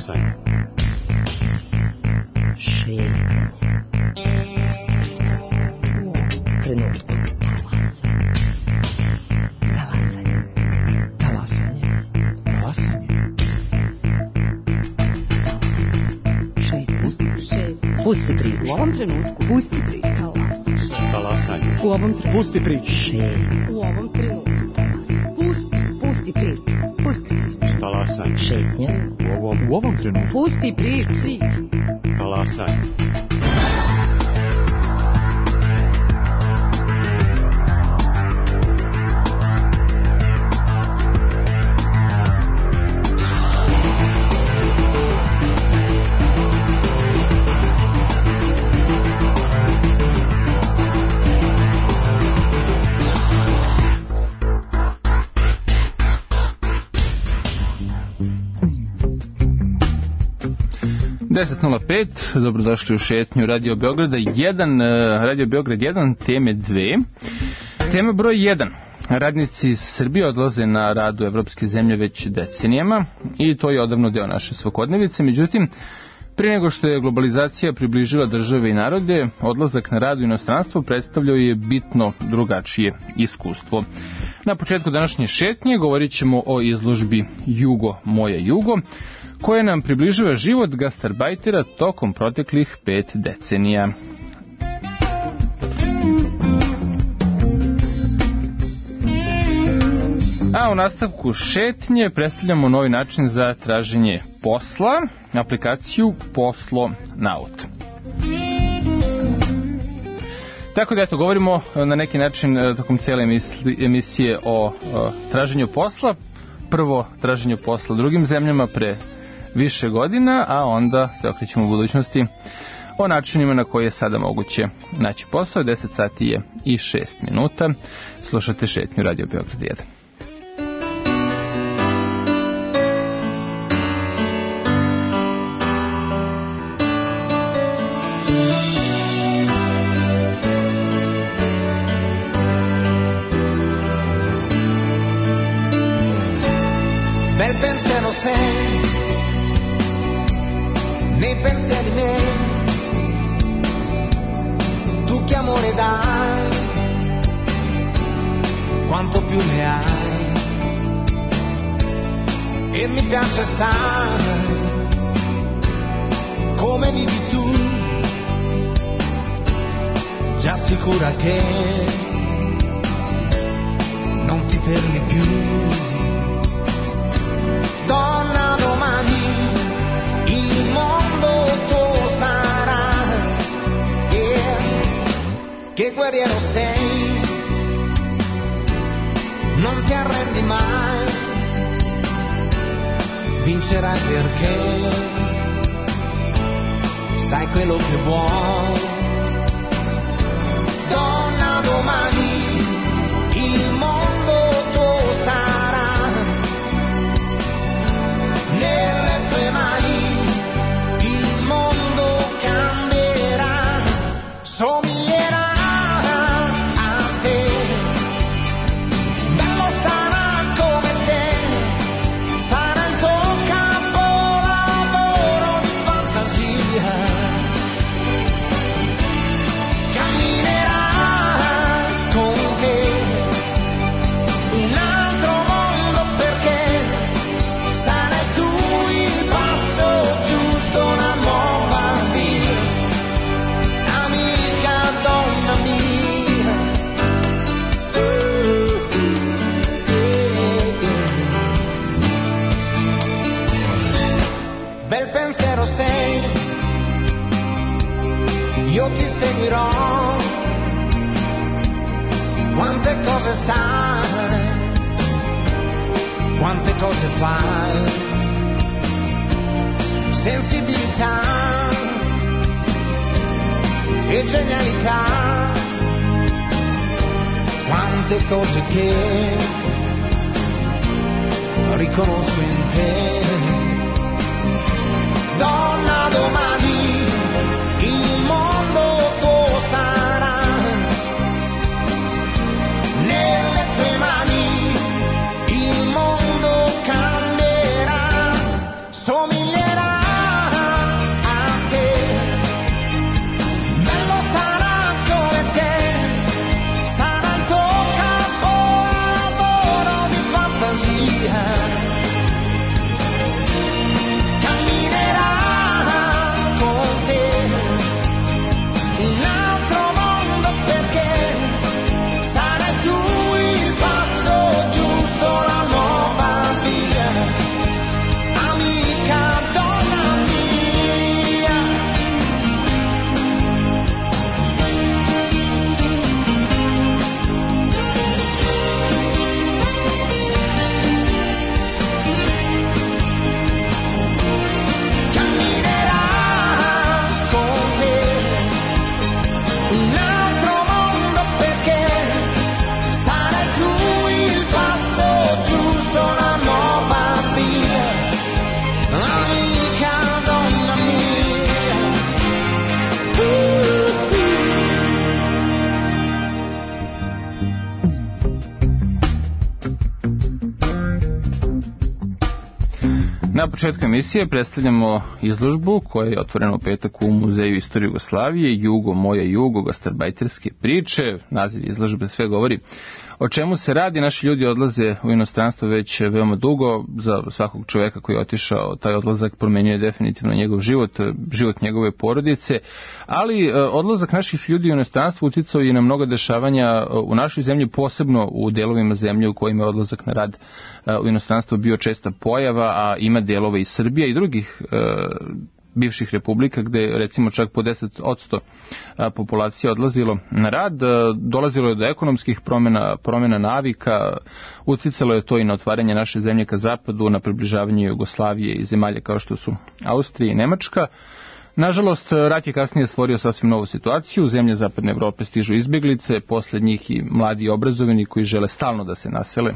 Talasanje. Šetnje. Trenutku. Talasanje. Talasanje. Talasanje. Šetnje. Pusti priču. U ovom trenutku. Pusti priču. Talasanje. U ovom trenutku. Pusti priču. Šetnje. U ovom trenutku. Pusti priču. Pusti priču. Talasanje. Šetnje. U ovom trenutku. Pusti priču. Talasanje. Dobrodošli u šetnju Radio Beograda 1, Radio Beograd 1, teme 2. Tema broj 1. Radnici iz Srbije odlaze na rad u evropske zemlje već decenijama i to je odavno deo naše svakodnevice. Međutim, prije nego što je globalizacija približila države i narode, odlazak na rad u inostranstvo predstavljao je bitno drugačije iskustvo. Na početku današnje šetnje govorit ćemo o izložbi Jugo, moja Jugo, koja nam približava život gastarbajtera tokom proteklih 5 decenija. A u nastavku šetnje predstavljamo novi način za traženje posla, aplikaciju Poslonaut. Tako da eto, govorimo na neki način tokom cijele emisije o traženju posla. Prvo traženju posla u drugim zemljama pre više godina, a onda se okrećemo u budućnosti o načinima na koje je sada moguće naći posao. 10 sati je i 6 minuta. Slušate šetnju Radio Beograd 1. Somiglierà Na početku emisije predstavljamo izložbu koja je otvorena u petak u Muzeju istorije Jugoslavije, Jugo, moje Jugo, gastarbajterske priče. Naziv izložbe sve govori o čemu se radi. Naši ljudi odlaze u inostranstvo već veoma dugo. Za svakog čoveka koji je otišao, taj odlazak promenjuje definitivno njegov život, život njegove porodice, ali odlazak naših ljudi u inostranstvo uticao i na mnoga dešavanja u našoj zemlji, posebno u delovima zemlje u kojima je odlazak na rad u inostranstvo bio česta pojava, a ima delova i Srbije i drugih bivših republika gde recimo čak po 10% populacije odlazilo na rad. Dolazilo je do ekonomskih promjena navika, uticalo je to i na otvaranje naše zemlje ka zapadu, na približavanje Jugoslavije i zemalja kao što su Austrija i Nemačka. Nažalost, rat je kasnije stvorio sasvim novu situaciju. U zemlje zapadne Evrope stižu izbjeglice, posle njih i mladi i obrazovani koji žele stalno da se nasele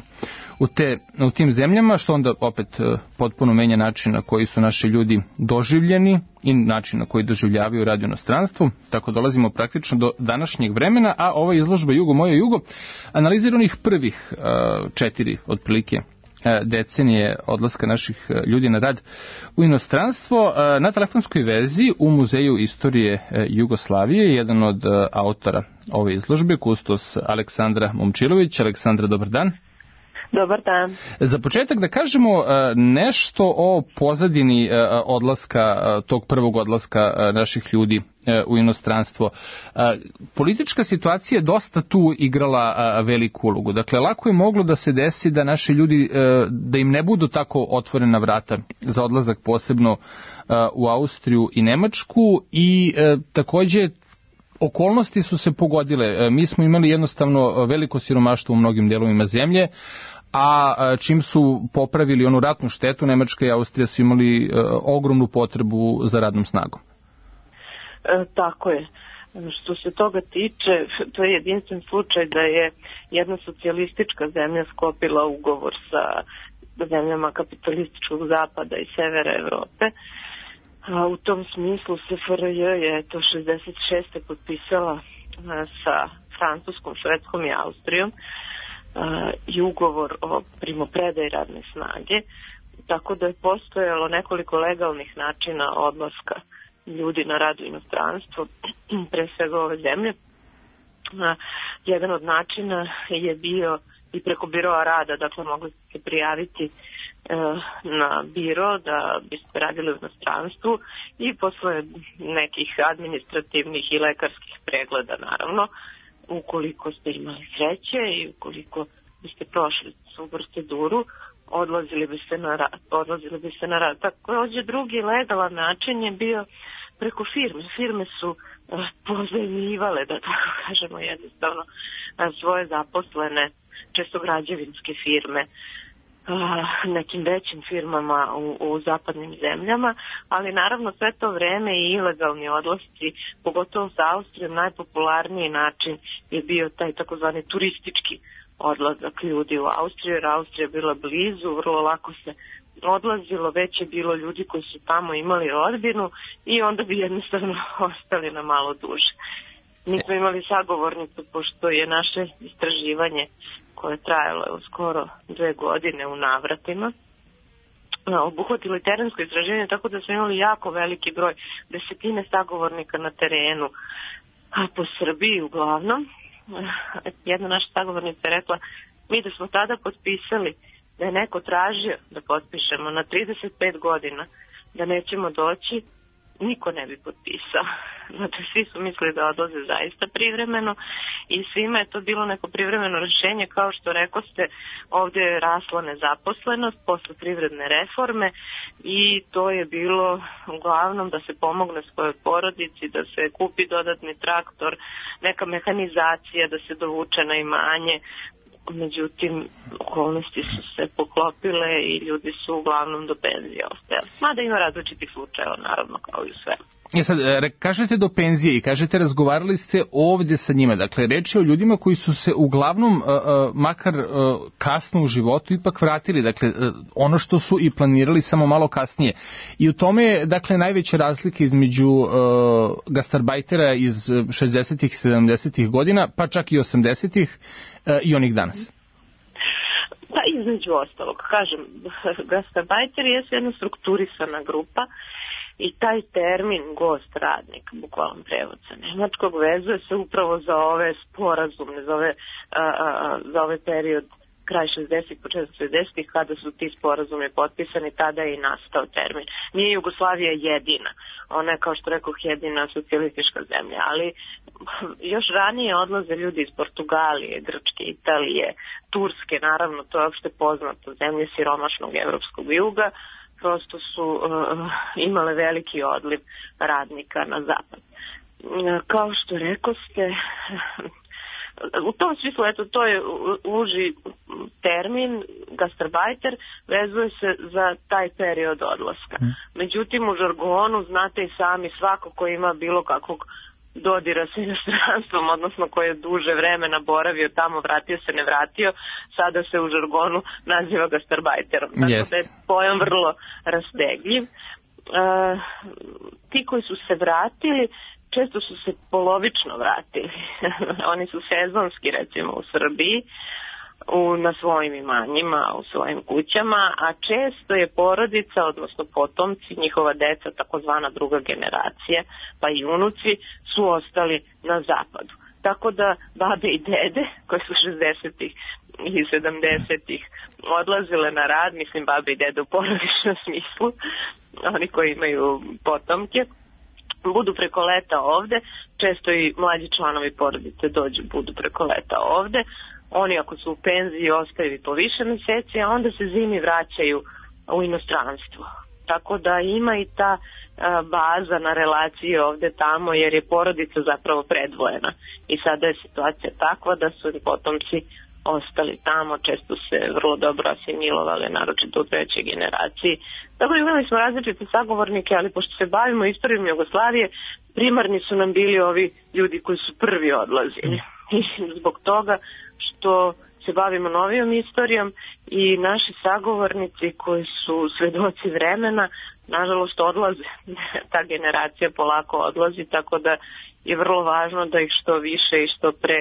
u tim zemljama, što onda opet potpuno menja način na koji su naši ljudi doživljeni i način na koji doživljavaju rad u inostranstvu. Tako dolazimo praktično do današnjeg vremena, a ova izložba Jugo, moje Jugo analizira onih prvih 4 otprilike decenije odlaska naših ljudi na rad u inostranstvo. Na telefonskoj vezi u Muzeju istorije Jugoslavije jedan od autora ove izložbe, kustos Aleksandra Momčilović. Aleksandra, dobar dan. Dobar dan. Za početak da kažemo nešto o pozadini odlaska, tog prvog odlaska naših ljudi u inostranstvo. Politička situacija je dosta tu igrala veliku ulogu. Dakle, lako je moglo da se desi da naši ljudi, da im ne budu tako otvorena vrata za odlazak, posebno u Austriju i Nemačku, i takođe okolnosti su se pogodile. Mi smo imali jednostavno veliko siromaštvo u mnogim delovima zemlje, a čim su popravili onu ratnu štetu, Nemačka i Austrija su imali ogromnu potrebu za radnom snagom. Tako je. Što se toga tiče, to je jedinstven slučaj da je jedna socijalistička zemlja sklopila ugovor sa zemljama kapitalističkog zapada i severa Evrope. U tom smislu SFRJ je to 66. potpisala sa Francuskom, Švedskom i Austrijom i ugovor o primopredaji radne snage, tako da je postojalo nekoliko legalnih načina odlaska ljudi na rad u inostranstvo, pre svega ove zemlje. Jedan od načina je bio i preko biroa rada, dakle mogli se prijaviti na biro da biste radili u inostranstvu i posle nekih administrativnih i lekarskih pregleda, naravno, ukoliko ste imali sreće i ukoliko biste prošli svu proceduru, odlazili biste na rad. Takođe, drugi legalan način je bio preko firme. Firme su pozajmljivale, da tako kažemo, jednostavno svoje zaposlene, često građevinske firme, nekim većim firmama u zapadnim zemljama, ali naravno sve to vreme i ilegalni odlasci, pogotovo sa Austrijom, najpopularniji način je bio taj takozvani turistički odlazak ljudi u Austriju, jer Austrija je bila blizu, vrlo lako se odlazilo, već je bilo ljudi koji su tamo imali rodbinu i onda bi jednostavno ostali na malo duže. Mi smo imali sagovornicu, pošto je naše istraživanje koje je trajalo skoro 2 godine u navratima, obuhvatili terensko istraživanje, tako da smo imali jako veliki broj, desetine sagovornika na terenu po Srbiji uglavnom. Jedna naša sagovornica je rekla, mi da smo tada potpisali, da je neko tražio da potpišemo na 35 godina, da nećemo doći, niko ne bi potpisao. Znači, svi su mislili da odlaze zaista privremeno i svima je to bilo neko privremeno rešenje, kao što rekoste, ovdje je rasla nezaposlenost posle privredne reforme i to je bilo uglavnom da se pomogne svojoj porodici, da se kupi dodatni traktor, neka mehanizacija, da se dovuče na imanje. Međutim, okolnosti su se poklopile i ljudi su uglavnom do penzije ostali. Mada ima različitih slučajeva, naravno, kao i u svemu. Sad, kažete do penzije i kažete razgovarali ste ovdje sa njima. Dakle, reč je o ljudima koji su se uglavnom, makar kasno u životu, ipak vratili. Dakle, ono što su i planirali samo malo kasnije. I u tome je, dakle, najveća razlika između gastarbajtera iz 60-ih, 70-ih godina, pa čak i 80-ih i onih danas. Pa između ostalog, kažem, gastarbajter je jedna strukturisana grupa i taj termin gost radnik, bukvalan prevod sa nemačkog, vezuje se upravo za ove sporazumne, za ove period kraj 60-ih, početak 60-ih, kada su ti sporazumi potpisani, tada je i nastao termin. Nije Jugoslavija jedina, ona je, kao što rekoh, jedina socijalistička zemlja, ali još ranije odlaze ljudi iz Portugalije, Grčke, Italije, Turske, naravno, to je opšte poznato, zemlje siromašnog evropskog juga, prosto su imale veliki odliv radnika na zapad. Kao što rekoste, u tom smislu, eto, to je uži termin, gastarbajter, vezuje se za taj period odlaska. Međutim, u žargonu, znate i sami, svako ko ima bilo kakvog dodira sa inostranstvom, odnosno ko je duže vremena boravio tamo, vratio se, ne vratio, sada se u žargonu naziva gastarbajterom. Tako da je pojam vrlo rastegljiv. Ti koji su se vratili, često su se polovično vratili. Oni su sezonski, recimo, u Srbiji, na svojim imanjima, u svojim kućama, a često je porodica, odnosno potomci, njihova deca, takozvana druga generacija, pa i unuci, su ostali na zapadu. Tako da babe i dede, koji su 60-ih i 70-ih odlazile na rad, mislim babe i dede u porodičnom smislu, oni koji imaju potomke, budu preko leta ovde, često i mlađi članovi porodice budu preko leta ovde, oni ako su u penziji ostaju po više meseci, a onda se zimi vraćaju u inostranstvo. Tako da ima i ta baza na relaciji ovde tamo, jer je porodica zapravo predvojena. I sada je situacija takva da su potomci ostali tamo, često se vrlo dobro asimilovali, naročito u trećoj generaciji. Tako da imali smo različite sagovornike, ali pošto se bavimo istorijom Jugoslavije, primarni su nam bili ovi ljudi koji su prvi odlazili. I zbog toga što se bavimo novijom istorijom i naši sagovornici koji su svedoci vremena, nažalost odlaze. Ta generacija polako odlazi, tako da je vrlo važno da ih što više i što pre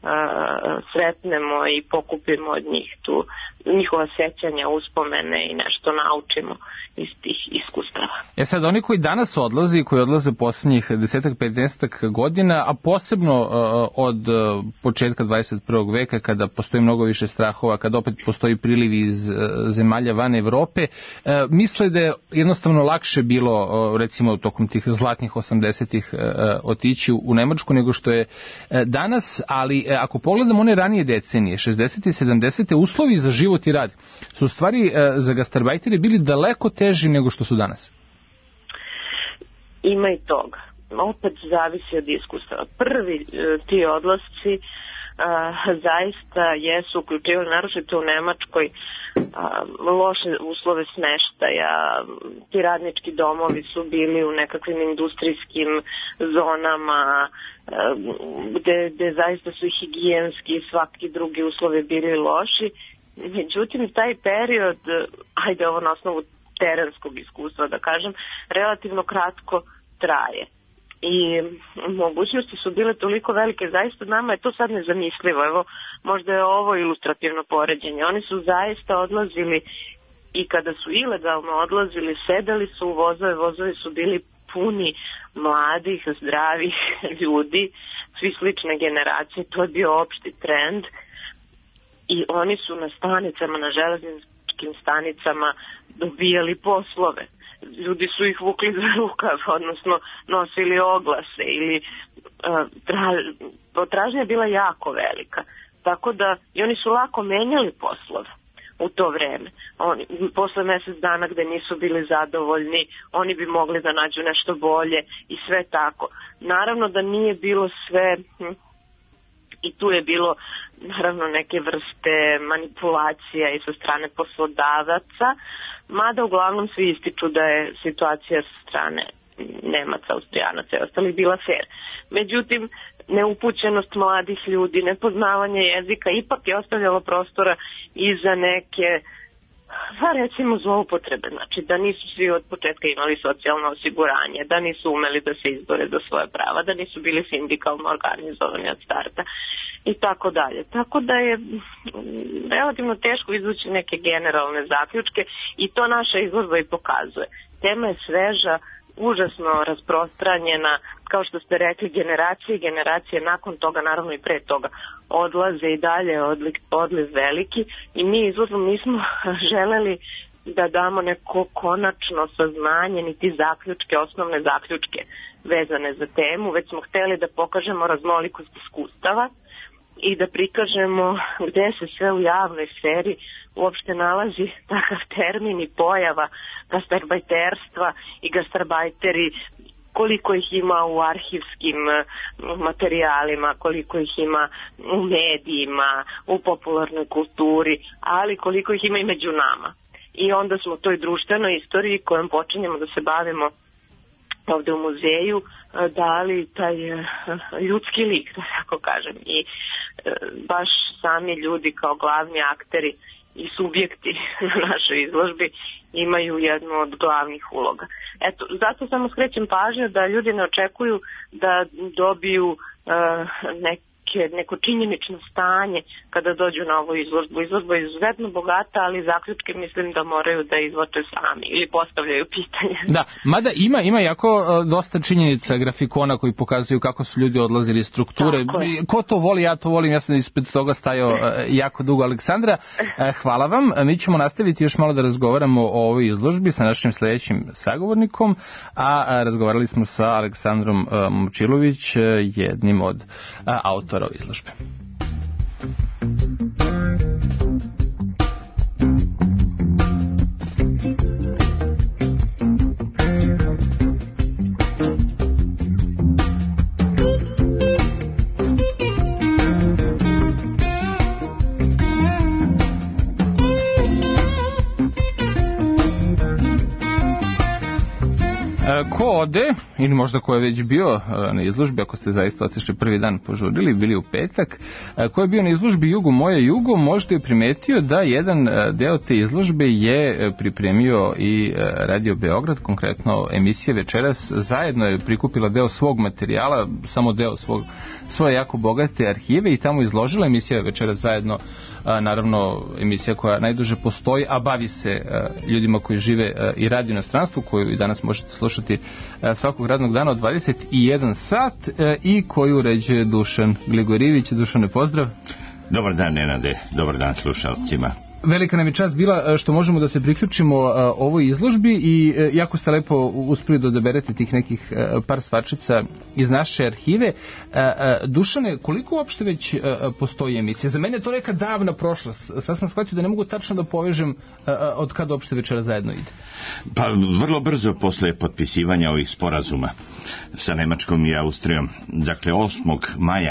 sretnemo i pokupimo od njih tu njihova sećanja, uspomene i nešto naučimo iz tih iskustava. Sad, oni koji danas koji odlaze poslednjih 10-15 godina, a posebno od početka 21. veka, kada postoji mnogo više strahova, kada opet postoji priliv iz zemalja van Evrope, misle da je jednostavno lakše bilo, recimo, tokom tih zlatnih 80-ih otići u Nemačku nego što je danas, ali ako pogledamo one ranije decenije, 60. i 70. uslovi za život i rad su u stvari za gastarbajtere bili daleko teži nego što su danas. Ima i toga. Opet zavisi od iskustava. Prvi ti odlasci zaista jesu uključivali, naročito u Nemačkoj, loše uslove smeštaja. Ti radnički domovi su bili u nekakvim industrijskim zonama gde zaista su i higijenski i svaki drugi uslovi bili loši. Međutim, taj period, ajde ovo na osnovu terenskog iskustva da kažem, relativno kratko traje. I mogućnosti su bile toliko velike, zaista nama je to sad nezamislivo. Evo, možda je ovo ilustrativno poređenje. Oni su zaista odlazili i kada su ilegalno odlazili, sedeli su u vozove, vozovi su bili puni mladih, zdravih ljudi, svi slične generacije, to je bio opšti trend. I oni su na stanicama, na železničkim stanicama dobijali poslove. Ljudi su ih vukli za rukav, odnosno nosili oglase ili potražnja je bila jako velika. Tako da i oni su lako menjali poslove u to vreme. Posle mesec dana gde nisu bili zadovoljni, oni bi mogli da nađu nešto bolje i sve tako. Naravno da nije bilo sve, i tu je bilo naravno neke vrste manipulacija i sa strane poslodavaca, mada uglavnom svi ističu da je situacija sa strane Nemaca, Austrijanaca i ostali bila fair. Međutim, neupućenost mladih ljudi, nepoznavanje jezika ipak je ostavljalo prostora i za neke Pa recimo zloupotrebe, znači da nisu svi od početka imali socijalno osiguranje, da nisu umeli da se izbore za svoje prava, da nisu bili sindikalno organizovani od starta i tako dalje. Tako da je relativno teško izvući neke generalne zaključke i to naša izložba i pokazuje. Tema je sveža, užasno rasprostranjena, kao što ste rekli, generacije nakon toga, naravno i pre toga, odlaze i dalje odliv veliki i mi izlazom nismo želeli da damo neko konačno saznanje, niti zaključke, osnovne zaključke vezane za temu, već smo hteli da pokažemo raznolikost iskustava i da prikažemo gde se sve u javnoj sferi uopšte nalazi takav termin i pojava gastarbajterstva i gastarbajteri, koliko ih ima u arhivskim materijalima, koliko ih ima u medijima, u popularnoj kulturi, ali koliko ih ima i među nama. I onda smo toj društvenoj istoriji kojom počinjemo da se bavimo ovde u muzeju dali taj ljudski lik, da tako kažem. I baš sami ljudi kao glavni akteri i subjekti na našoj izložbi imaju jednu od glavnih uloga. Eto, zato samo skrećem pažnju da ljudi ne očekuju da dobiju neko činjenično stanje kada dođu na ovu izložbu. Izložba je izuzetno bogata, ali zaključke mislim da moraju da izvoče sami ili postavljaju pitanje. Da, mada ima jako dosta činjenica, grafikona koji pokazuju kako su ljudi odlazili, strukture. Ko to voli, ja to volim, ja sam ispred toga stajao jako dugo. Aleksandra, hvala vam. Mi ćemo nastaviti još malo da razgovaramo o ovoj izložbi sa našim sledećim sagovornikom, a razgovarali smo sa Aleksandrom Momčilović, jednim od autora izložbe. Ko ode, ili možda ko je već bio na izložbi, ako ste zaista otišli prvi dan požurili, bili u petak, ko je bio na izložbi Jugo moje jugo, možda je primetio da jedan deo te izložbe je pripremio i Radio Beograd, konkretno emisija Večeras, zajedno je prikupila deo svog materijala, samo deo svoje jako bogate arhive i tamo izložila emisija Večeras zajedno, naravno emisija koja najduže postoji, a bavi se ljudima koji žive i radi u inostranstvu, koju i danas možete slušati svakog radnog dana od 21 sat i koju uređuje Dušan Gligorijević. Dušane, pozdrav. Dobar dan, Nenade, dobar dan slušalcima. Velika nam je čast bila što možemo da se priključimo ovoj izložbi i jako ste lepo uspeli da odaberete tih nekih par stvarčica iz naše arhive. Dušane, koliko uopšte već postoji emisija? Za mene je to neka davna prošlost. Sad sam shvatio da ne mogu tačno da povežem od kada uopšte Večera zajedno ide. Pa vrlo brzo posle potpisivanja ovih sporazuma sa Nemačkom i Austrijom. Dakle, 8. maja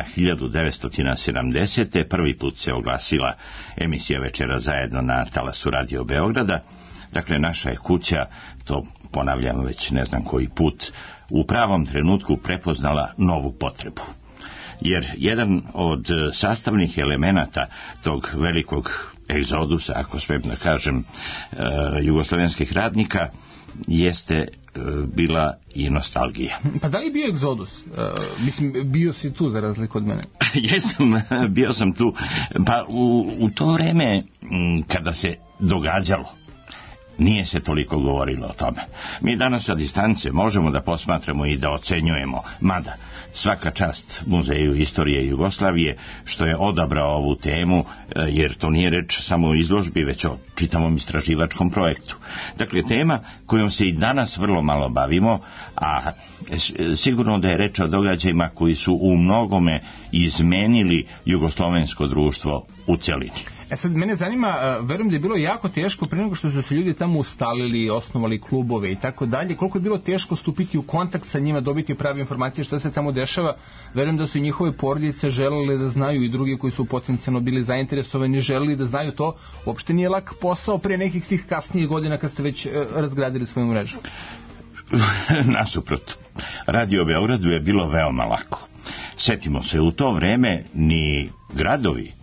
1970. prvi put se oglasila emisija Večera zajedno na talasu Radio Beograda. Dakle, naša je kuća, to ponavljam već ne znam koji put, u pravom trenutku prepoznala novu potrebu. Jer jedan od sastavnih elemenata tog velikog egzodusa, ako smijem da kažem, jugoslovenskih radnika, jeste bila i nostalgija. Pa da li je bio egzodus? Mislim, bio si tu za razliku od mene. Jesam, bio sam tu. Pa u to vreme kada se događalo, nije se toliko govorilo o tome. Mi danas sa distance možemo da posmatramo i da ocenjujemo, mada svaka čast Muzeju istorije Jugoslavije što je odabrao ovu temu, jer to nije reč samo o izložbi, već o čitavom istraživačkom projektu. Dakle, tema kojom se i danas vrlo malo bavimo, a sigurno da je reč o događajima koji su u mnogome izmenili jugoslovensko društvo u celini. Sad, mene zanima, verujem da je bilo jako teško pre nego što su se ljudi tamo ustalili, osnovali klubove i tako dalje, koliko je bilo teško stupiti u kontakt sa njima, dobiti prave informacije što se tamo dešava. Verujem da su njihove porodice želeli da znaju i drugi koji su potencijalno bili zainteresovani želeli da znaju to. Uopšte nije lak posao pre nekih tih kasnijih godina kad ste već razgradili svoju mrežu. Nasuprot, Radio Beogradu je bilo veoma lako. Setimo se, u to vreme ni gradovi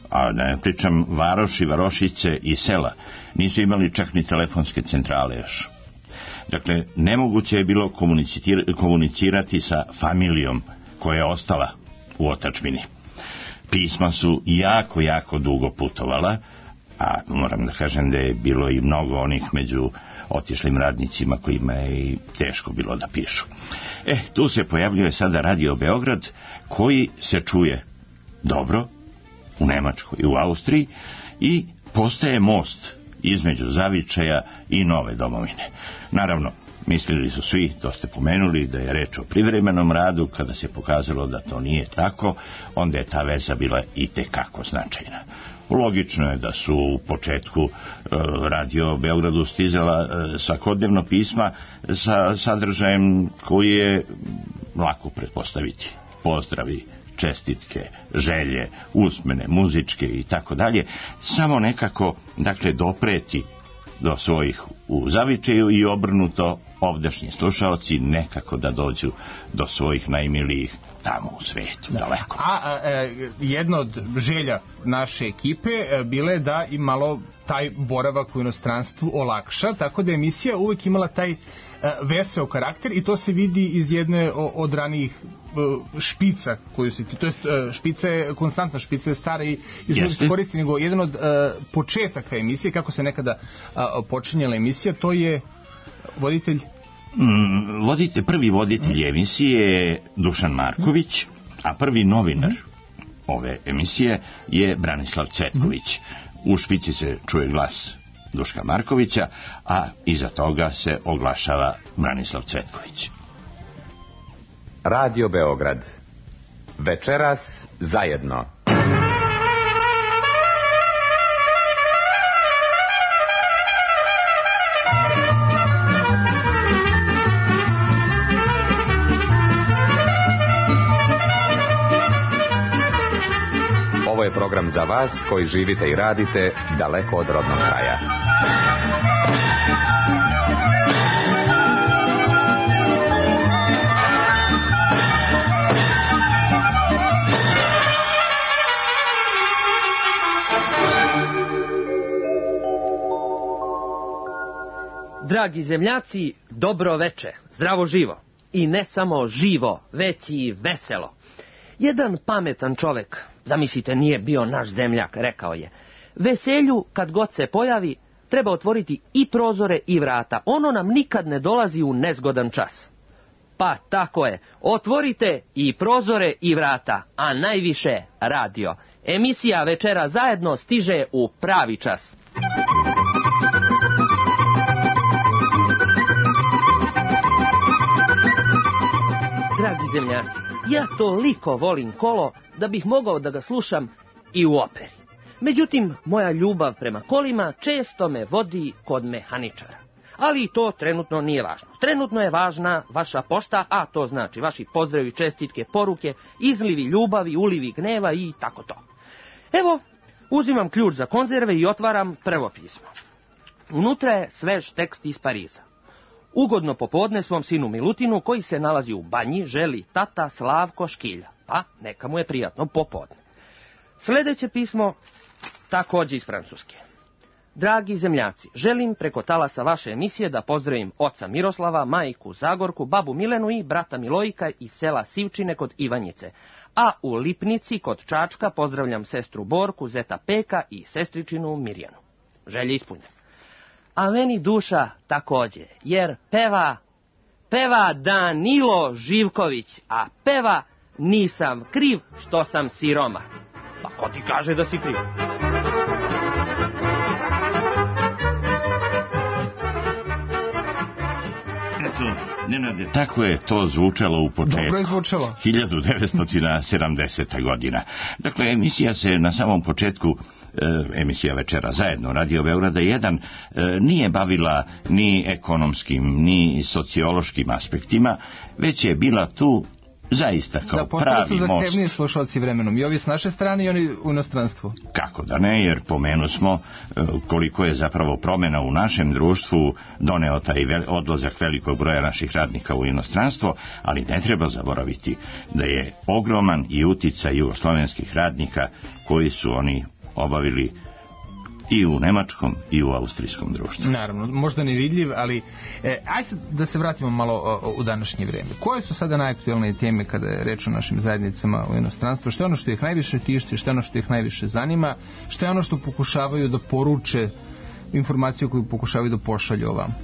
a ne pričam varoši, varošice i sela, nisu imali čak ni telefonske centrale još. Dakle, nemoguće je bilo komunicirati sa familijom koja je ostala u otadžbini. Pisma su jako dugo putovala, a moram da kažem da je bilo i mnogo onih među otišlim radnicima kojima je i teško bilo da pišu. Tu se pojavljuje sada Radio Beograd, koji se čuje dobro u Nemačkoj i u Austriji i postaje most između zavičaja i nove domovine. Naravno, mislili su svi, to ste pomenuli, da je reč o privremenom radu. Kada se pokazalo da to nije tako, onda je ta veza bila i tekako značajna. Logično je da su u početku Radio Beogradu stizala svakodnevno pisma sa sadržajem koji je lako pretpostaviti. Pozdravi, čestitke, želje, usmene, muzičke i tako dalje, samo nekako, dakle, dopreti do svojih u zavičaju i obrnuto ovdašnji slušaoci nekako da dođu do svojih najmilijih tamo u svetu, daleko. Jedna od želja naše ekipe bila je da i malo taj boravak u inostranstvu olakša, tako da je emisija uvijek imala taj veseo karakter i to se vidi iz jedne od ranijih špica koju se, to jest špica je konstantna, špica je stara i se koristi, nego jedan od početaka emisije, kako se nekada počinjala emisija, to je voditelj prvi voditelj emisije je Dušan Marković, a prvi novinar ove emisije je Branislav Cvetković. U špici se čuje glas Duška Markovića, a iza toga se oglašava Branislav Cvetković. Radio Beograd. Večeras zajedno. Ovo je program za vas koji živite i radite daleko od rodnog kraja. Dragi zemljaci, dobro veče, zdravo živo. I ne samo živo, već i veselo. Jedan pametan čovek, zamislite, nije bio naš zemljak, rekao je: veselju, kad god se pojavi, treba otvoriti i prozore i vrata. Ono nam nikad ne dolazi u nezgodan čas. Pa tako je, otvorite i prozore i vrata, a najviše radio. Emisija Večera zajedno stiže u pravi čas. Dragi zemljaci, ja toliko volim kolo da bih mogao da ga slušam i u operi. Međutim, moja ljubav prema kolima često me vodi kod mehaničara. Ali to trenutno nije važno. Trenutno je važna vaša pošta, a to znači vaši pozdravi, čestitke, poruke, izlivi ljubavi, ulivi gneva i tako to. Evo, uzimam ključ za konzerve i otvaram prvo pismo. Unutra je svež tekst iz Pariza. Ugodno popodne svom sinu Milutinu, koji se nalazi u banji, želi tata Slavko Škilja. Pa neka mu je prijatno popodne. Sljedeće pismo također iz Francuske. Dragi zemljaci, želim preko talasa vaše emisije da pozdravim oca Miroslava, majku Zagorku, babu Milenu i brata Milojka iz sela Sivčine kod Ivanjice. A u Lipnici kod Čačka pozdravljam sestru Borku, zeta Peka i sestričinu Mirjanu. Želje ispunjene. A meni duša također, jer peva Danilo Živković, a peva nisam kriv što sam siroma. Pa ko ti kaže da si kriv? Nenade, tako je to zvučalo u početku. Dobro je zvučalo. 1970. godina. Dakle, emisija se na samom početku, emisija Večera zajedno, Radio Beograda 1, nije bavila ni ekonomskim, ni sociološkim aspektima, već je bila tu zaista kao pravi most. Da, postali su zahtevniji slušalci vremenom, i ovi s naše strane i oni u inostranstvu. Kako da ne, jer pomenu smo koliko je zapravo promjena u našem društvu doneo taj odlazak velikog broja naših radnika u inostranstvo, ali ne treba zaboraviti da je ogroman i uticaj jugoslovenskih radnika koji su oni obavili i u nemačkom i u austrijskom društvu. Naravno, možda nevidljiv, ali ajde sad da se vratimo malo u današnje vreme. Koje su sada najaktualnije teme kada je reč o našim zajednicama u inostranstvu? Što je ono što ih najviše tišti, što je ono što ih najviše zanima, što je ono što pokušavaju da poruče, informaciju koju pokušavaju da pošalju ovam?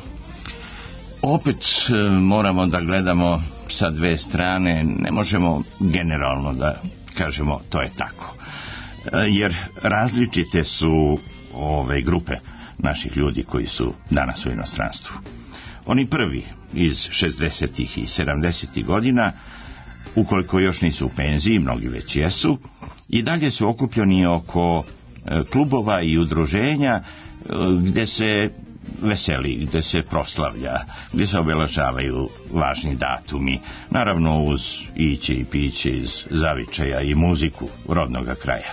Opet moramo da gledamo sa dve strane, ne možemo generalno da kažemo to je tako. Jer različite su ove grupe naših ljudi koji su danas u inostranstvu. Oni prvi iz 60. i 70. godina, ukoliko još nisu u penziji, mnogi već jesu, i dalje su okupljeni oko klubova i udruženja gdje se veseli, gdje se proslavlja, gdje se obeležavaju važni datumi, naravno uz iće i piće iz zavičaja i muziku rodnoga kraja.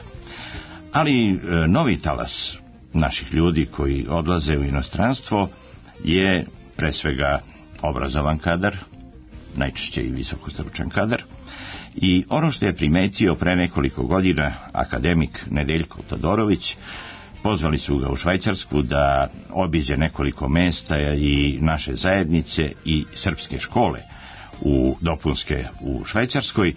Ali novi talas naših ljudi koji odlaze u inostranstvo je pre svega obrazovan kadar, najčešće i visokostručan kadar, i ono što je primetio pre nekoliko godina akademik Nedeljko Todorović, pozvali su ga u Švajcarsku da obiđe nekoliko mesta i naše zajednice i srpske škole dopunske u Švajcarskoj.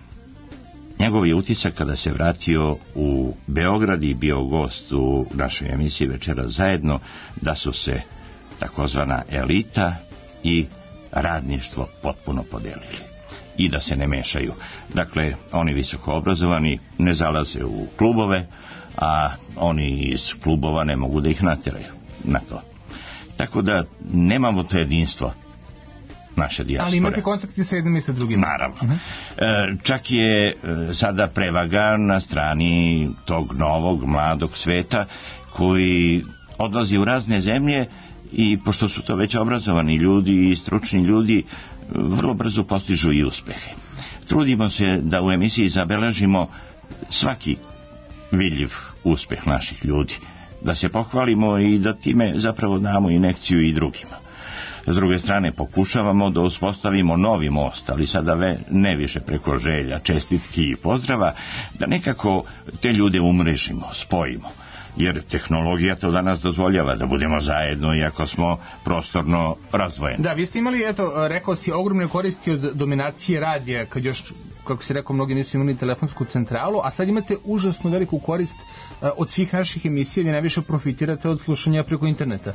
Njegov je utisak kada se vratio u Beograd i bio gost u našoj emisiji Večera zajedno, da su se takozvana elita i radništvo potpuno podelili i da se ne mešaju. Dakle, oni visoko obrazovani ne zalaze u klubove, a oni iz klubova ne mogu da ih nateraju na to. Tako da nemamo to jedinstvo naše dijaspore. Ali imate kontakti sa jednim i sa drugim? Naravno. Čak je sada prevaga na strani tog novog, mladog sveta koji odlazi u razne zemlje i pošto su to već obrazovani ljudi i stručni ljudi, vrlo brzo postižu i uspehe. Trudimo se da u emisiji zabeležimo svaki vidljiv uspeh naših ljudi, da se pohvalimo i da time zapravo damo injekciju i drugima. S druge strane, pokušavamo da uspostavimo novi most, ali sada ne više preko želja, čestitki i pozdrava, da nekako te ljude umrežimo, spojimo. Jer tehnologija to danas dozvoljava da budemo zajedno, iako smo prostorno razdvojeni. Da, vi ste imali, rekao si, ogromne koristi od dominacije radija, kad još, kako si rekao, mnogi nisu imali telefonsku centralu, a sad imate užasno veliku korist od svih naših emisija, gdje najviše profitirate od slušanja preko interneta.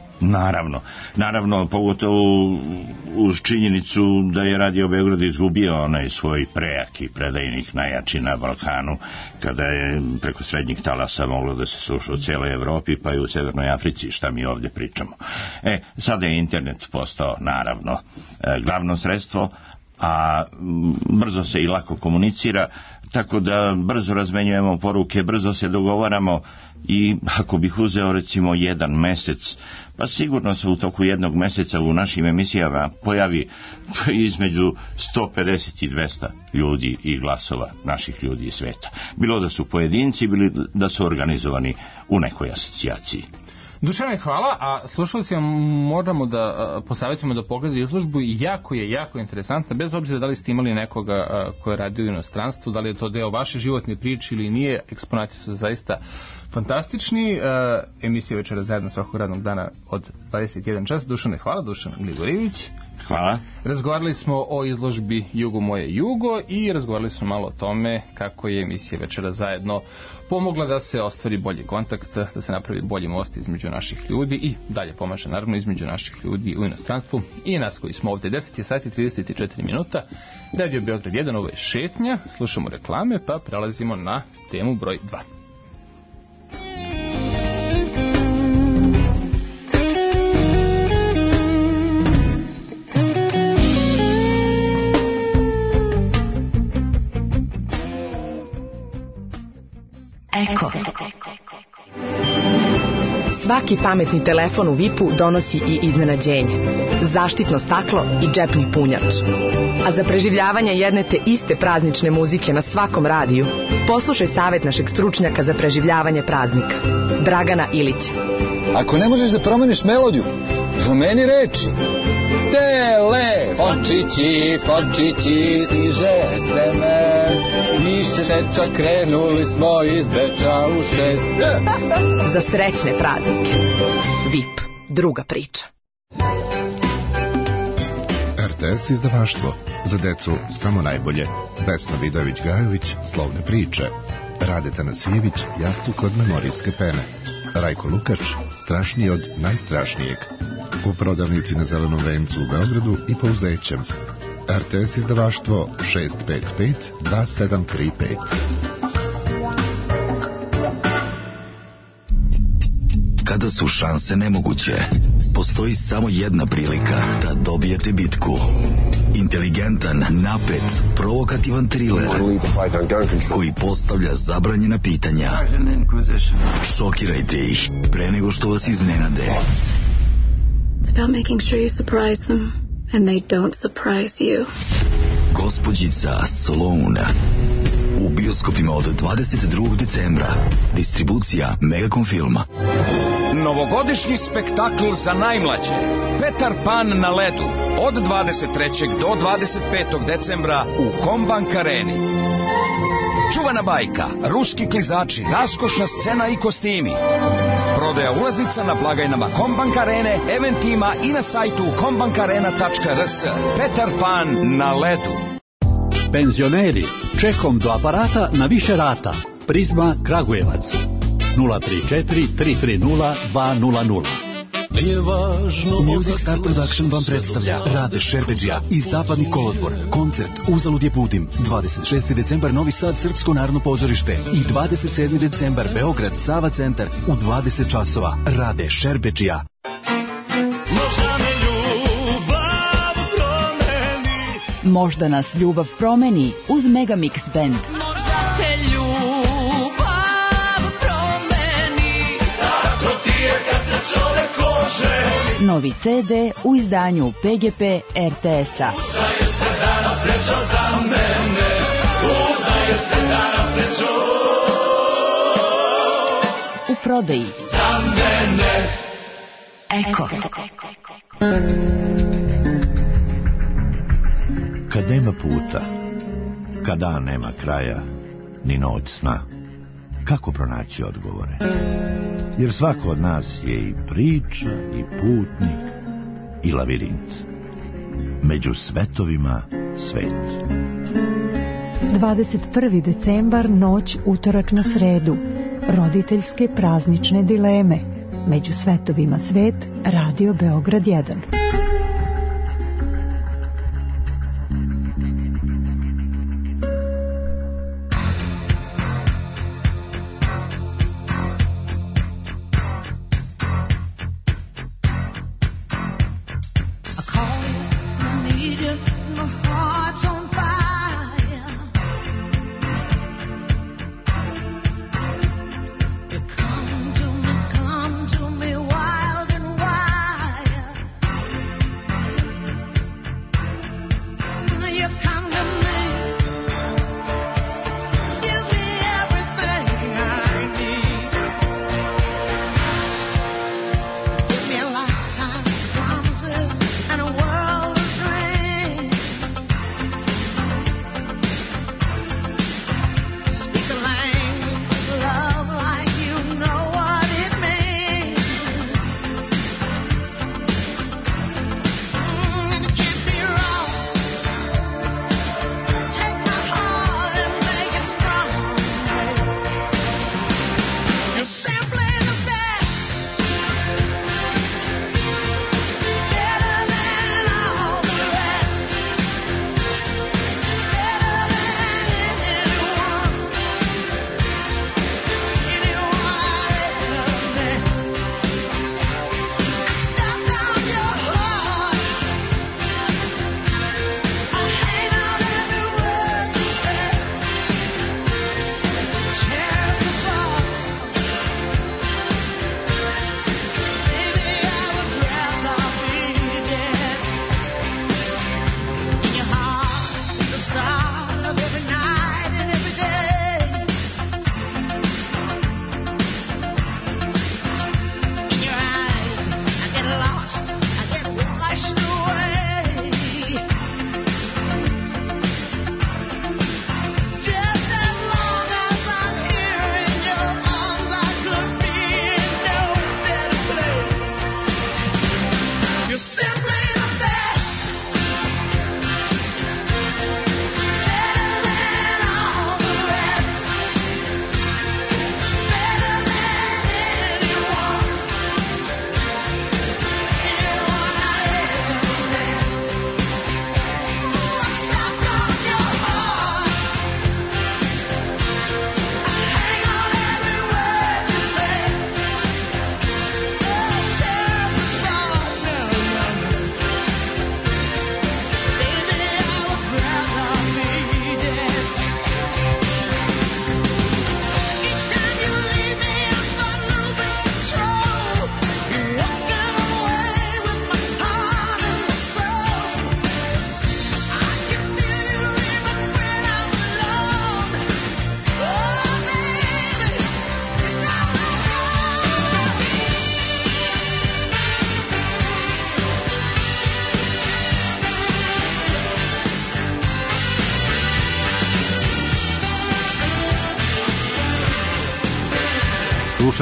Naravno, pogotovo uz činjenicu da je Radio Beograd izgubio onaj svoj prejaki predajnik, najjači na Balkanu, kada je preko srednjih talasa moglo da se sluša u cijeloj Evropi, pa i u Severnoj Africi, šta mi ovdje pričamo. Sada je internet postao, naravno, glavno sredstvo, a brzo se i lako komunicira, tako da brzo razmenjujemo poruke, brzo se dogovaramo i ako bih uzeo recimo jedan mesec, pa sigurno se u toku jednog meseca u našim emisijama pojavi između 150 i 200 ljudi i glasova naših ljudi iz sveta. Bilo da su pojedinci, bilo da su organizovani u nekoj asocijaciji. Dušane, hvala, a slušalcima moramo da posavjetimo da pogledaju izložbu i jako je interesantna, bez obzira da li ste imali nekoga ko je radio u inostranstvu, da li je to deo vaše životne priče ili nije. Eksponati su zaista fantastični. Emisija Večera zajedno svakog radnog dana od 21 čas. Dušane, hvala. Dušan Gligorijević. Hvala. Razgovarali smo o izložbi Jugo moje jugo i razgovarali smo malo o tome kako je emisija Večera zajedno pomogla da se ostvari bolji kontakt, da se napravi bolji most između naših ljudi i dalje pomaže naravno između naših ljudi u inostranstvu i nas koji smo ovdje. 10 je sati 34 minuta. Radio Beograd 1, ovo je šetnja, slušamo reklame pa prelazimo na temu broj 2. Eko. Svaki pametni telefon u VIP-u donosi i iznenađenje. Zaštitno staklo i džepni punjač. A za preživljavanje jedne te iste praznične muzike na svakom radiju, poslušaj savjet našeg stručnjaka za preživljavanje praznika, Dragana Ilića. Ako ne možeš da promeniš melodiju, promeni reči. Telefončići, fončići, stiže SMS, piše kreće dečak, krenuli smo iz Beča u 6. Za srećne praznike. VIP, druga priča. RTS izdavaštvo. Za decu samo najbolje. Vesna Vidojević-Gajović, Slovne priče. Rade Tanasijević, Jastuk od memorijske pene. Rajko Lukač, Strašniji od najstrašnijeg. U prodavnici na Zelenom vencu u Beogradu i po Uzećem. RTS izdavaštvo 655-2735. Kada su šanse nemoguće, postoji samo jedna prilika da dobijete bitku. Inteligentan, napet, provokativan thriller koji postavlja zabranjena pitanja. Šokirajte ih pre nego što vas iznenade. It's about making sure you surprise them and they don't surprise you. Gospođica Sloane. U bioskopima od 22. decembra. Distribucija Megacom Filma. Novogodišnji spektakl za najmlađe. Petar Pan na ledu. Od 23. do 25. decembra u Kombank Areni. Čuvana bajka, ruski klizači, raskošna scena i kostimi. Prodaja ulaznica na blagajnama Kombank Arene, eventima i na sajtu kombankarena.rs. Petar Pan na ledu. Penzioneri, čekom do aparata na više rata. Prizma Kragujevac 034 330 200. Music Star Production vam predstavlja Rade Šerbedžija i Zapadni kolodvor. Koncert Uzalud je putim. 26. decembar Novi Sad, Srpsko narodno pozorište i 27. decembar Beograd, Sava centar u 20 časova. Rade Šerbedžija. Možda nas ljubav promeni uz Megamix Band. Možda te ljubav promeni, tako ti je kad se čovek oženi. Novi CD u izdanju PGP RTS-a. Udaje se danas srećo za mene, udaje se danas srećo. U prodaji. Za mene. Eko. Kad nema puta, kad dan nema kraja, ni noć sna, kako pronaći odgovore? Jer svako od nas je i priča, i putnik, i lavirint. Među svetovima svet. 21. decembar, noć, utorak na sredu. Roditeljske praznične dileme. Među svetovima svet, Radio Beograd 1.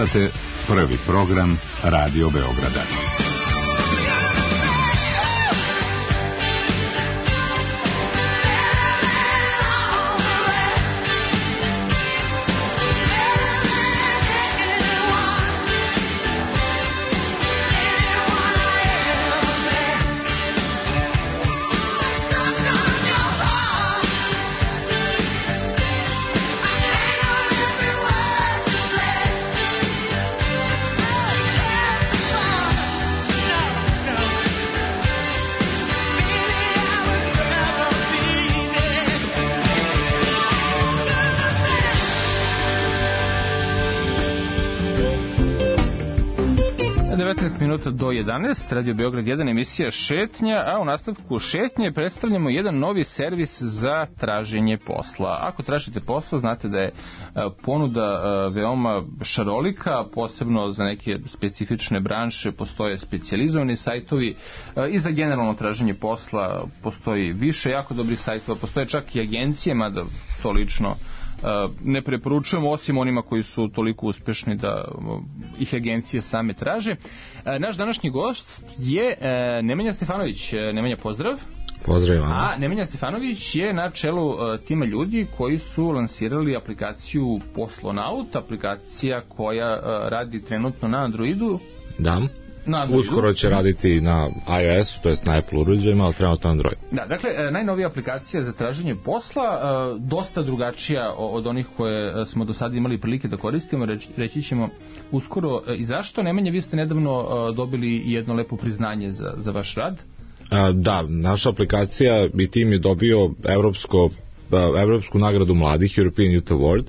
Slušate prvi program Radio Beograda. Do 11, Radio Beograd 1, emisija Šetnja, a u nastavku Šetnje predstavljamo jedan novi servis za traženje posla. Ako tražite posao, znate da je ponuda veoma šarolika, posebno za neke specifične branše postoje specijalizovani sajtovi i za generalno traženje posla postoji više jako dobrih sajtova, postoje čak i agencije, mada to lično ne preporučujemo, osim onima koji su toliko uspešni da ih agencije same traže. Naš današnji gost je Nemanja Stefanović. Nemanja, pozdrav. Pozdrav vam. A Nemanja Stefanović je na čelu tima ljudi koji su lansirali aplikaciju Poslonaut, aplikacija koja radi trenutno na Androidu. Da. Uskoro će raditi na iOS-u, to jest na Apple uređajima, ali trenutno Android. Da, dakle, najnovija aplikacija za traženje posla, dosta drugačija od onih koje smo do sada imali prilike da koristimo, reći ćemo uskoro. I zašto? Nemanja, vi ste nedavno dobili jedno lepo priznanje za vaš rad. Da, naša aplikacija i tim je dobio evropsku nagradu mladih, European Youth Award,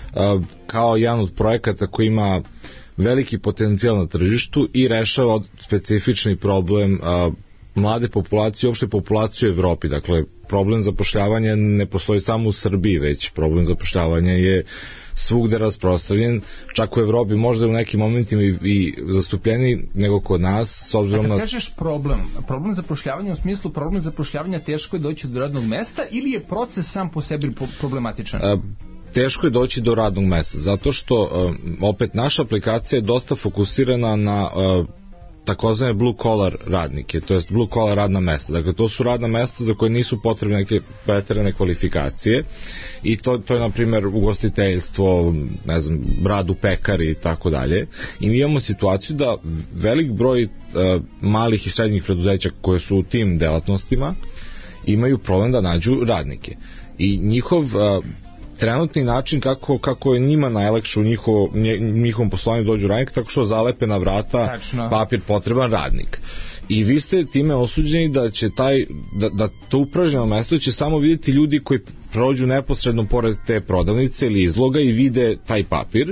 kao jedan od projekata koji ima veliki potencijal na tržištu i rešava specifični problem mlade populacije, uopšte populacije u Evropi. Dakle, problem zapošljavanja ne postoji samo u Srbiji, već problem zapošljavanja je svugde rasprostranjen, čak u Evropi možda u nekim momentima i zastupljeni nego kod nas, s obzirom na... Kad kažeš problem zapošljavanja u smislu problem zapošljavanja teško je doći do radnog mesta ili je proces sam po sebi problematičan? Teško je doći do radnog mesta, zato što opet naša aplikacija je dosta fokusirana na takozvane blue collar radnike, to jest blue collar radna mesta. Dakle, to su radna mesta za koje nisu potrebne neke preterane kvalifikacije i to je, na primjer, ugostiteljstvo, ne znam, rad u pekari i tako dalje. I mi imamo situaciju da velik broj malih i srednjih preduzeća koje su u tim delatnostima imaju problem da nađu radnike. I njihov trenutni način kako je njima najlakše u njihovom poslovanju dođu radnik, tako što zalepe na vrata papir potreban radnik. I vi ste time osuđeni da će da to upražnjeno mesto će samo vidjeti ljudi koji prođu neposredno pored te prodavnice ili izloga i vide taj papir,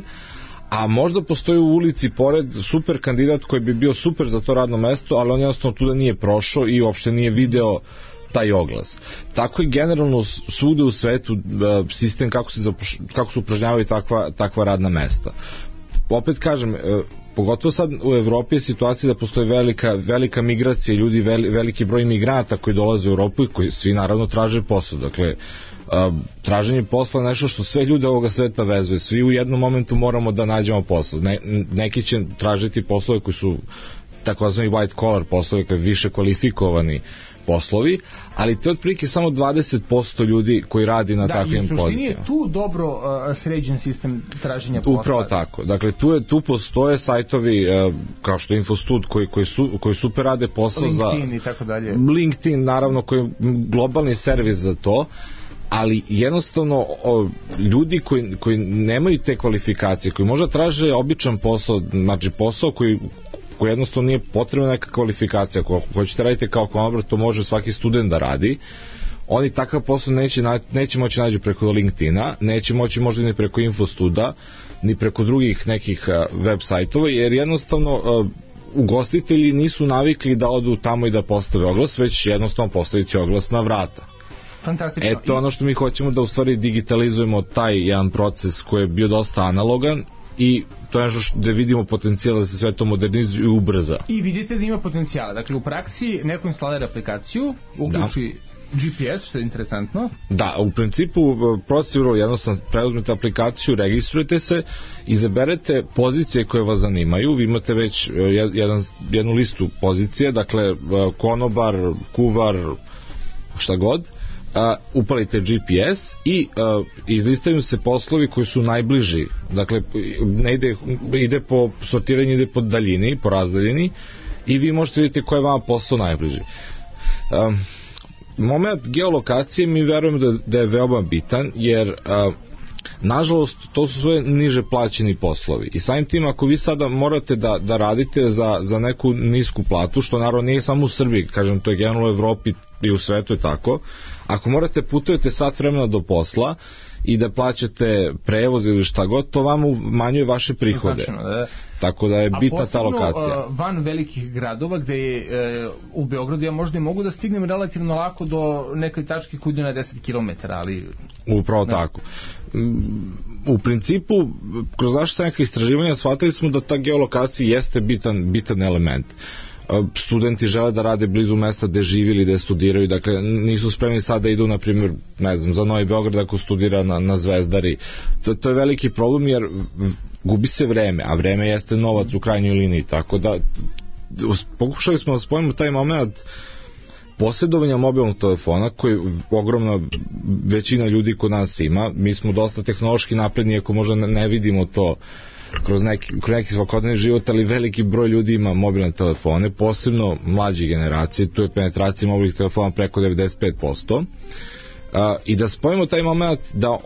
a možda postoji u ulici pored super kandidat koji bi bio super za to radno mesto, ali on jednostavno tu da nije prošao i uopšte nije video taj oglas. Tako je generalno svude u svetu sistem kako se upražnjavaju takva radna mesta. Opet kažem, pogotovo sad u Evropi je situacija da postoji velika migracija ljudi, veliki broj migranata koji dolaze u Evropu i koji svi naravno traže posao. Dakle, traženje posla je nešto što sve ljude ovoga sveta vezuje. Svi u jednom momentu moramo da nađemo posao. Neki će tražiti poslove koji su takozvani white collar poslovi, koji više kvalifikovani poslovi, ali to je otprilike samo 20% ljudi koji radi na takvim pozicijama. Da, i u suštini je tu dobro sređen sistem traženja posla. Upravo tako. Dakle, tu postoje sajtovi kao što je Infostud koji super rade posao za... LinkedIn i tako dalje. LinkedIn, naravno, koji je globalni servis za to, ali jednostavno ljudi koji nemaju te kvalifikacije, koji možda traže običan posao, znači posao koji jednostavno nije potrebna neka kvalifikacija. Ako hoćete raditi kao konobar, to može svaki student da radi. Oni takav posao neće moći nađu preko LinkedIna, neće moći možda ni preko Infostuda, ni preko drugih nekih web sajtova, jer jednostavno ugostitelji nisu navikli da odu tamo i da postave oglas, već jednostavno postaviti oglas na vrata. Fantastično. Eto ono što mi hoćemo da u stvari digitalizujemo taj jedan proces koji je bio dosta analogan i to je nešto gde vidimo potencijal da se sve to modernizuje i ubrza. I vidite da ima potencijala. Dakle, u praksi neko instalira aplikaciju, uključi GPS, što je interesantno. Da, u principu proces je vrlo jednostavno, preuzmete aplikaciju, registrujete se, izaberete pozicije koje vas zanimaju, vi imate već jednu listu pozicije, dakle konobar, kuvar, šta god, upalite GPS i izlistaju se poslovi koji su najbliži, dakle ide po sortiranju, ide po daljini, po razdaljini i vi možete vidjeti koji je vama posao najbliži. Moment geolokacije mi verujemo da je veoma bitan, jer nažalost to su sve niže plaćeni poslovi i samim tim ako vi sada morate da radite za neku nisku platu, što naravno nije samo u Srbiji, kažem, to je generalno u Evropi i u svetu je tako, ako morate putujete sat vremena do posla i da plaćate prevoz ili šta god, to vam umanjuje vaše prihode. Značno, da. Tako da je bitna ta lokacija. A posebno van velikih gradova gde je u Beogradu ja možda i mogu da stignem relativno lako do nekoj tačke kuda na 10 km, ali... Upravo tako. U principu, kroz naša neka istraživanja shvatili smo da ta geolokacija jeste bitan element. Studenti žele da rade blizu mesta gde živi ili gde studiraju, dakle nisu spremni sad da idu, na primjer, ne znam, za Novi Beograd ako studira na Zvezdari. To je veliki problem jer gubi se vreme, a vreme jeste novac u krajnjoj liniji, tako da pokušali smo da spojimo taj moment posjedovanja mobilnog telefona koji ogromna većina ljudi kod nas ima. Mi smo dosta tehnološki napredni, ako možda ne vidimo to kroz neki svakodnevni život, ali veliki broj ljudi ima mobilne telefone, posebno mlađe generacije, tu je penetracija mobilnih telefona preko 95%. I da spojimo taj moment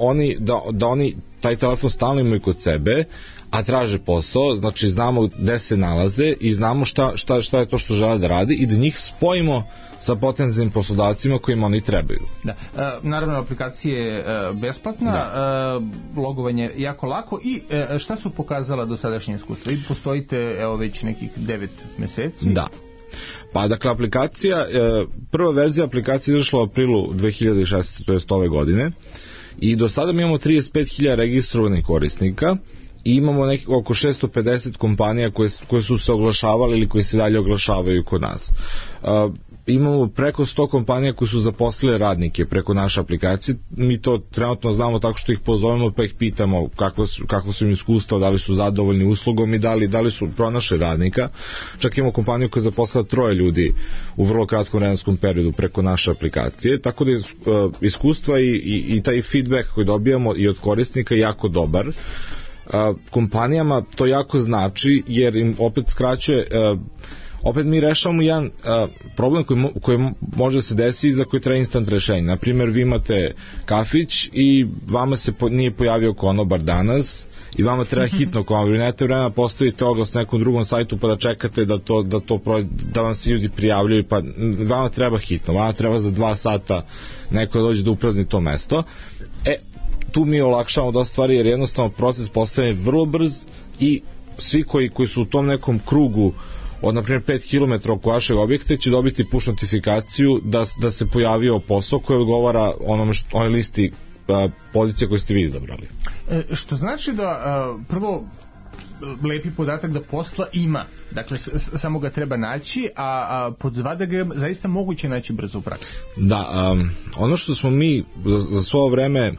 da oni taj telefon stalno imaju kod sebe, a traže posao, znači znamo gde se nalaze i znamo šta je to što žele da radi i da njih spojimo sa potencijalnim poslodavcima kojima oni trebaju. Da. Naravno, aplikacija je besplatna, logovanje je jako lako i šta su pokazala dosadašnje iskustva? Vi postojite već nekih 9 meseci. Da. Pa dakle, aplikacija, prva verzija aplikacije izašla u aprilu 2016. to jest ove godine i do sada mi imamo 35.000 registrovanih korisnika i imamo oko 650 kompanija koje su se oglašavali ili koje se dalje oglašavaju kod nas. Imamo preko 100 kompanija koji su zaposlile radnike preko naše aplikacije. Mi to trenutno znamo tako što ih pozovemo pa ih pitamo kakvo su im iskustva, da li su zadovoljni uslugom i da li su pronašli radnika. Čak imamo kompaniju koja je zaposlila 3 ljudi u vrlo kratkom vremenskom periodu preko naše aplikacije, tako da je iskustva i taj feedback koji dobijamo i od korisnika je jako dobar. Kompanijama to jako znači jer im opet skraćuje, opet mi rešavamo jedan problem koji može se desiti i za koji treba instant rešenje. Naprimjer, vi imate kafić i vama se nije pojavio konobar danas i vama treba hitno konobar. Vi nemate vremena postavite oglas na nekom drugom sajtu pa da čekate da vam se ljudi prijavljaju, pa vama treba hitno, vama treba za 2 sata neko dođe da uprazni to mesto. Tu mi olakšamo dosta stvari jer jednostavno proces postaje vrlo brz i svi koji su u tom nekom krugu od na primjer 5 km oko vašeg objekta će dobiti push notifikaciju da se pojavio posao koji odgovara onoj listi pozicije koje ste vi izabrali. Što znači da prvo lepi podatak da posla ima, dakle samo ga treba naći, a pod 2 da ga je zaista moguće naći brzo u praksi. Da, ono što smo mi za svo vreme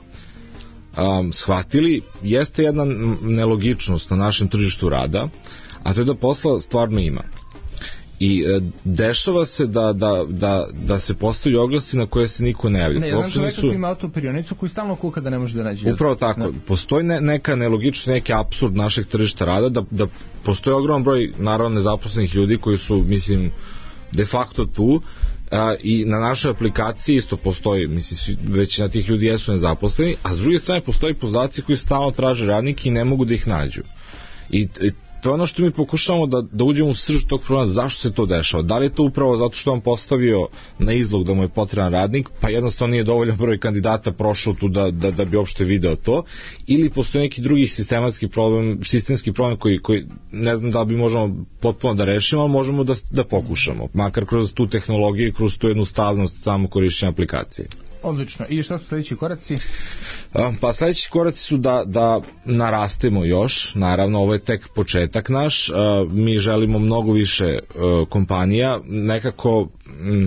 shvatili jeste jedna nelogičnost na našem tržištu rada, a to je da posla stvarno ima. I dešava se da se postavljaju oglasi na koje se niko ne javlja. Ne, ja znam čovjeka koji ima autoperionicu koji stalno kuka da ne može da nađe. Upravo tako. Postoji neka nelogičnost, neki apsurd našeg tržišta rada, da postoji ogroman broj naravno nezaposlenih ljudi koji su, mislim, de facto tu, i na našoj aplikaciji isto postoji, mislim, većina tih ljudi jesu nezaposleni, a s druge strane postoji poslodavci koji stalno traže radnike i ne mogu da ih nađu. I to je ono što mi pokušavamo da uđemo u srž tog problema, zašto se to dešava. Da li je to upravo zato što on postavio na izlog da mu je potreban radnik, pa jednostavno nije dovoljan broj kandidata prošao tu da bi uopšte video to, ili postoji neki drugi sistemski problem koji ne znam da li bi možemo potpuno da rešimo, ali možemo da pokušamo, makar kroz tu tehnologiju i kroz tu jednostavnost samo korišćenja aplikacije. Odlično. I šta su sledeći koraci? Pa sledeći koraci su da narastemo još. Naravno, ovo je tek početak naš. Mi želimo mnogo više kompanija. Nekako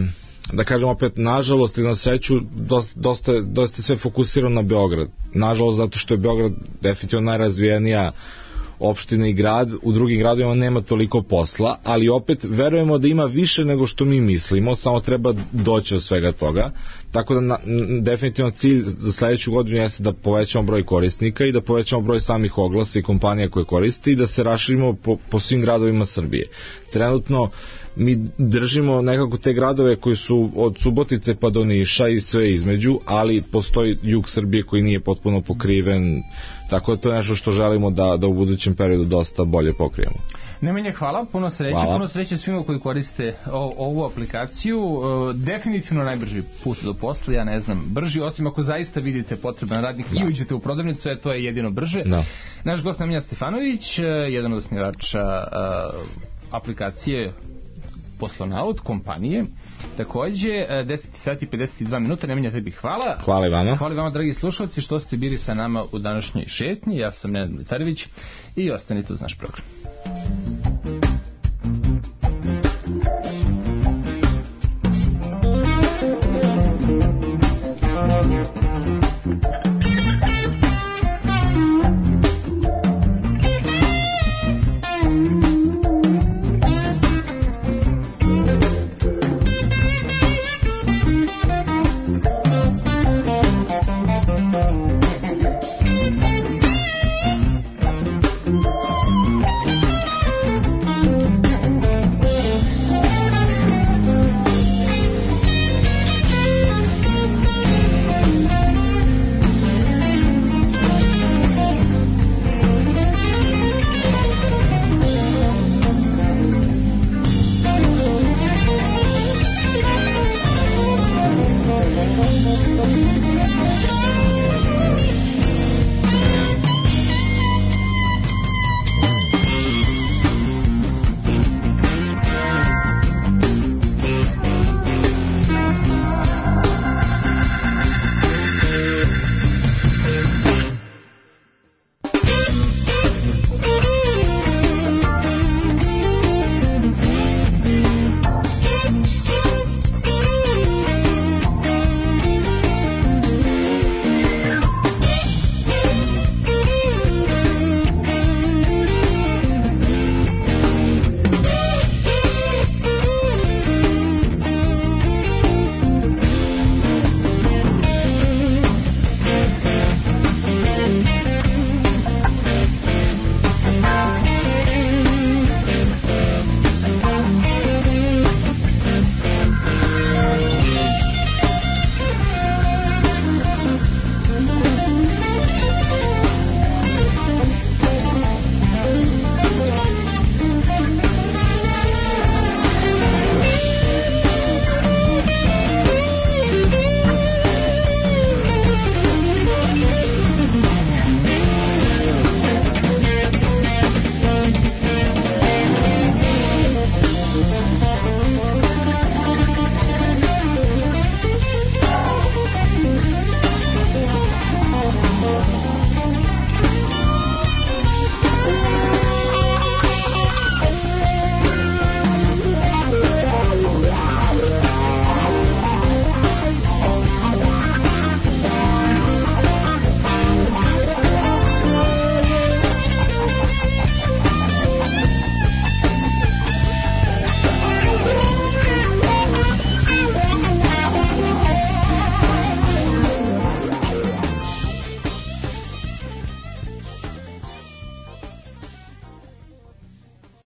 da kažem opet, nažalost ili na sreću, dosta sve fokusirano na Beograd. Nažalost, zato što je Beograd definitivno najrazvijenija opština i grad, u drugim gradovima nema toliko posla, ali opet verujemo da ima više nego što mi mislimo, samo treba doći od svega toga, tako da definitivno cilj za sledeću godinu jeste da povećamo broj korisnika i da povećamo broj samih oglasa i kompanija koje koriste i da se raširimo po svim gradovima Srbije. Trenutno mi držimo nekako te gradove koji su od Subotice pa do Niša i sve između, ali postoji jug Srbije koji nije potpuno pokriven, tako da to je nešto što želimo da u budućem periodu dosta bolje pokrijemo. Nemanja, hvala, puno sreće, hvala. Puno sreće svima koji koriste ovu aplikaciju. Definitivno najbrži put do posla, ja ne znam, brži, osim ako zaista vidite potreban radnik i uđete u prodavnicu, to je jedino brže. Da. Naš gost Nemanja Stefanović, jedan od osnivača aplikacije Poslonaut kompanije. Takođe, 10 sati 52 minuta. Nemanja, tebi hvala. Hvala i vama. Hvala vama, dragi slušalci, što ste bili sa nama u današnjoj šetnji. Ja sam Nenad Militarević i ostanite uz naš program.